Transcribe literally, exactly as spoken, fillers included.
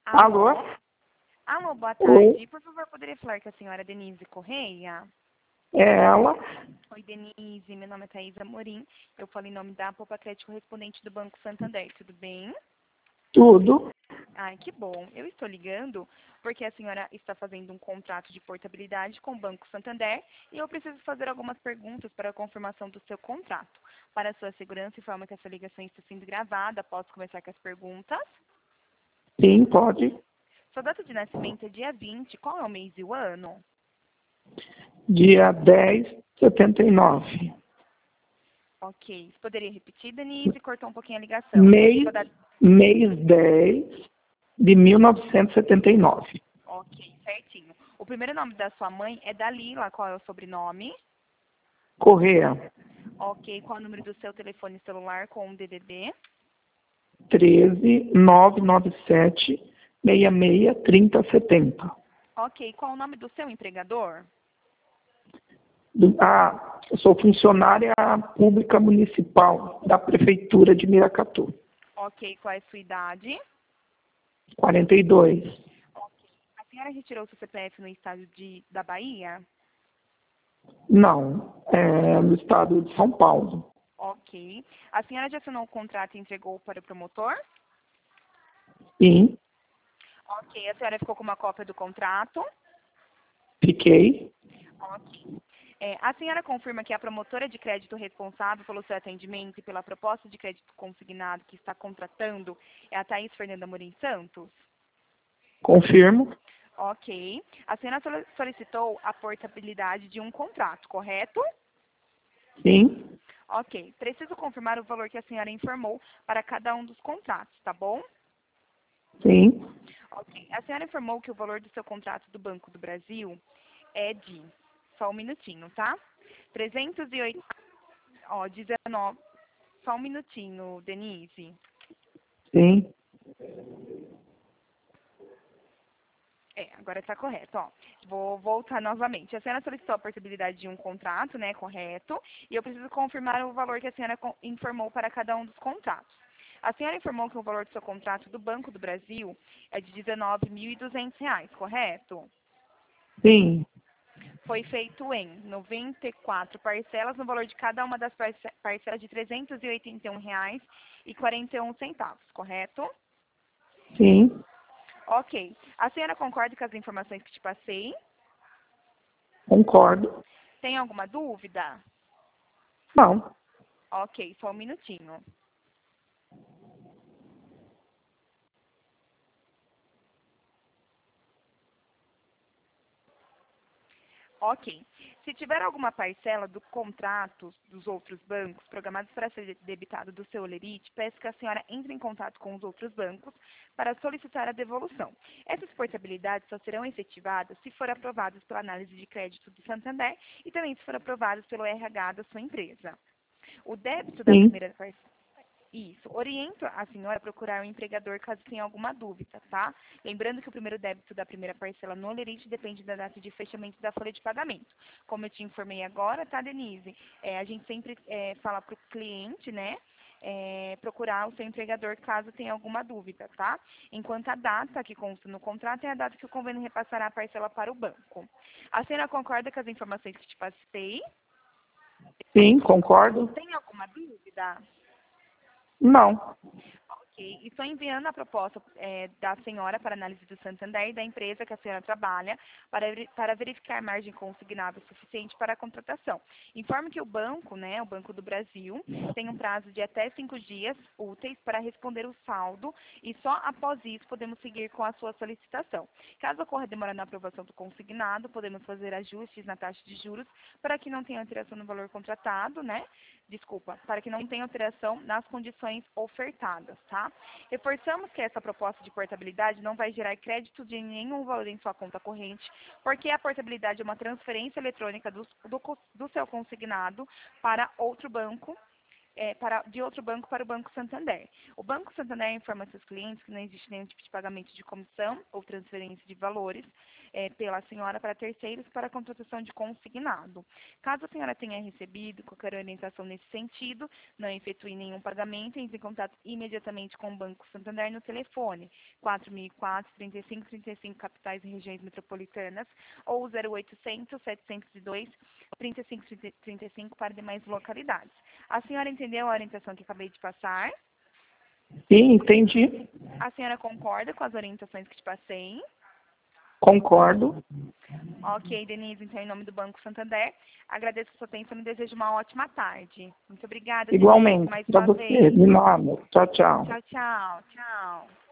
Alô? Alô? Alô, boa Oi, tarde. Por favor, poderia falar com a senhora Denise Correia? é ela? Oi, Denise. Meu nome é Thaisa Amorim. Eu falo em nome da Poupa Crédito correspondente do Banco Santander. Tudo bem? Tudo? Ai, que bom. Eu estou ligando porque a senhora está fazendo um contrato de portabilidade com o Banco Santander e eu preciso fazer algumas perguntas para a confirmação do seu contrato. Para a sua segurança, informa que essa ligação está sendo gravada. Posso começar com as perguntas? Sim, pode. Sua data de nascimento é dia vinte. Qual é o mês e o ano? Dia dez de setenta e nove. Ok. Você poderia repetir, Denise? Cortou um pouquinho a ligação. Mês, Sua data... mês dez de mil novecentos e setenta e nove. Ok, certinho. O primeiro nome da sua mãe é Dalila. Qual é o sobrenome? Correia, Ok. Qual é o número do seu telefone celular com o D D D? treze, nove nove sete, seis seis, trinta, setenta. Ok. Qual é o nome do seu empregador? Ah, eu sou funcionária pública municipal da Prefeitura de Miracatu. Ok. Qual é a sua idade? quarenta e dois. Ok. A senhora retirou seu C P F no estado de, da Bahia? Não, é no estado de São Paulo. Ok. A senhora já assinou o contrato e entregou para o promotor? Sim, Ok. A senhora ficou com uma cópia do contrato? fiquei. Ok. É, a senhora confirma que a promotora de crédito responsável pelo seu atendimento e pela proposta de crédito consignado que está contratando é a Thaís Fernanda Morim Santos? Confirmo. Ok. A senhora soli- solicitou a portabilidade de um contrato, correto? Sim, Ok. Preciso confirmar o valor que a senhora informou para cada um dos contratos, tá bom? sim. Ok. A senhora informou que o valor do seu contrato do Banco do Brasil é de... Só um minutinho, tá? trezentos e oito... Ó, dezenove... Só um minutinho, Denise. Sim, É, agora está correto, ó. Vou voltar novamente. A senhora solicitou a portabilidade de um contrato, né, correto? E eu preciso confirmar o valor que a senhora co- informou para cada um dos contratos. A senhora informou que o valor do seu contrato do Banco do Brasil é de dezenove mil e duzentos reais, correto? sim, Foi feito em noventa e quatro parcelas no valor de cada uma das parce- parcelas de trezentos e oitenta e um reais e quarenta e um centavos, correto? sim, Ok. A senhora concorda com as informações que te passei? concordo. Tem alguma dúvida? Não, Ok, só um minutinho. Ok. Se tiver alguma parcela do contrato dos outros bancos programados para ser debitado do seu Olerite, peço que a senhora entre em contato com os outros bancos para solicitar a devolução. Essas portabilidades só serão efetivadas se for aprovadas pela análise de crédito do Santander e também se for aprovadas pelo R H da sua empresa. O débito da sim, primeira parcela... Isso. Oriento a senhora a procurar o empregador caso tenha alguma dúvida, tá? Lembrando que o primeiro débito da primeira parcela no Olerite depende da data de fechamento da folha de pagamento. Como eu te informei agora, tá, Denise? É, a gente sempre é, fala para o cliente, né? É, procurar o seu empregador caso tenha alguma dúvida, tá? Enquanto a data que consta no contrato é a data que o convênio repassará a parcela para o banco. A senhora concorda com as informações que te passei? sim, concordo. Tem alguma dúvida? Não, Ok. Estou enviando a proposta eh, da senhora para análise do Santander e da empresa que a senhora trabalha para, veri- para verificar margem consignável suficiente para a contratação. Informe que o banco, né, o Banco do Brasil, tem um prazo de até cinco dias úteis para responder o saldo e só após isso podemos seguir com a sua solicitação. Caso ocorra demora na aprovação do consignado, podemos fazer ajustes na taxa de juros para que não tenha alteração no valor contratado, né? Desculpa, para que não tenha alteração nas condições ofertadas, tá? Reforçamos que essa proposta de portabilidade não vai gerar crédito de nenhum valor em sua conta corrente, porque a portabilidade é uma transferência eletrônica do, do, co- do seu consignado para outro banco é, para, de outro banco para o Banco Santander. O Banco Santander informa a seus clientes que não existe nenhum tipo de pagamento de comissão ou transferência de valores é, pela senhora para terceiros para a contratação de consignado. Caso a senhora tenha recebido qualquer orientação nesse sentido, não efetue nenhum pagamento, entre em contato imediatamente com o Banco Santander no telefone quatro mil e quatro, trinta e cinco, trinta e cinco, capitais e regiões metropolitanas, ou zero oitocentos, setecentos e dois, trinta e cinco, trinta e cinco para demais localidades. A senhora entendeu a orientação que acabei de passar? Sim, entendi. A senhora concorda com as orientações que te passei? Concordo. Ok, Denise, então, em nome do Banco Santander, agradeço a sua atenção e desejo uma ótima tarde. Muito obrigada, Denise, Igualmente, mais para uma você. vez. De nada. Tchau, tchau. Tchau, tchau, tchau.